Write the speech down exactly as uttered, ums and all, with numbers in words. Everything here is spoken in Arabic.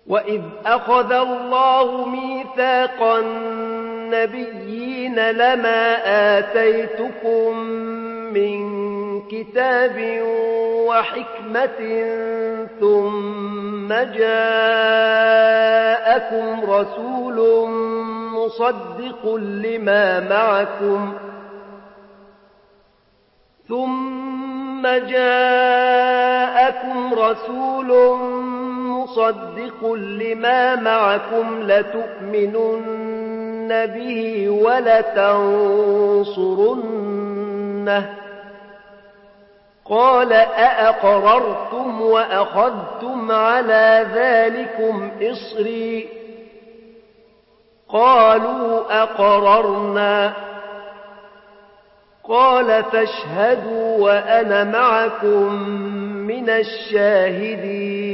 وَإِذْ أَخَذَ اللَّهُ مِيثَاقَ النَّبِيِّينَ لَمَا آتَيْتُكُم مِّن كِتَابٍ وَحِكْمَةٍ ثُمَّ جَاءَكُمْ رَسُولٌ مُصَدِّقٌ لِّمَا مَعَكُمْ ثُمَّ جَاءَكُمْ رَسُولٌ مُصَدِّقٌ لِّمَا مَعَكُمْ لَتُؤْمِنُنَّ بِهِ وَلَتَنصُرُنَّهُ قَالَ أَأَقْرَرْتُمْ وَأَخَذْتُمْ عَلَى ذَلِكُمْ إِصْرِي قَالُوا أَقْرَرْنَا قَالَ فَاشْهَدُوا وَأَنَا مَعَكُمْ مِنَ الشَّاهِدِينَ